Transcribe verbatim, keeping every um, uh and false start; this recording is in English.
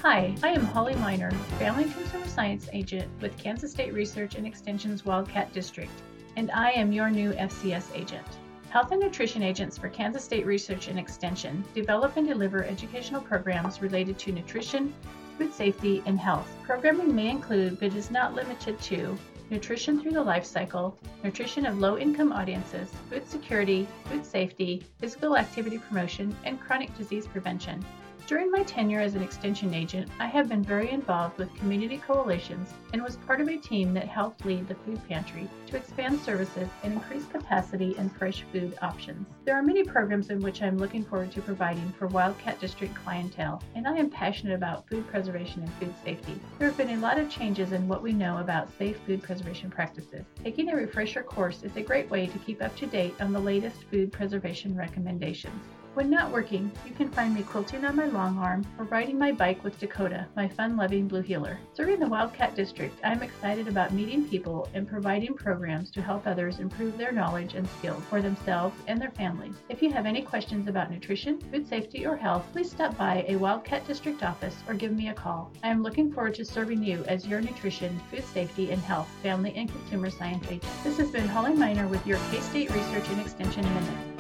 Hi, I am Holly Miner, Family and Consumer Science Agent with Kansas State Research and Extension's Wildcat District, and I am your new F C S agent. Health and nutrition agents for Kansas State Research and Extension develop and deliver educational programs related to nutrition, food safety, and health. Programming may include, but is not limited to, nutrition through the life cycle, nutrition of low-income audiences, food security, food safety, physical activity promotion, and chronic disease prevention. During my tenure as an extension agent, I have been very involved with community coalitions and was part of a team that helped lead the food pantry to expand services and increase capacity and fresh food options. There are many programs in which I am looking forward to providing for Wildcat District clientele, and I am passionate about food preservation and food safety. There have been a lot of changes in what we know about safe food preservation practices. Taking a refresher course is a great way to keep up to date on the latest food preservation recommendations. When not working, you can find me quilting on my long arm or riding my bike with Dakota, my fun-loving blue heeler. Serving the Wildcat District, I am excited about meeting people and providing programs to help others improve their knowledge and skills for themselves and their families. If you have any questions about nutrition, food safety, or health, please stop by a Wildcat District office or give me a call. I am looking forward to serving you as your nutrition, food safety, and health family and consumer science agent. This has been Holly Miner with your K-State Research and Extension Minute.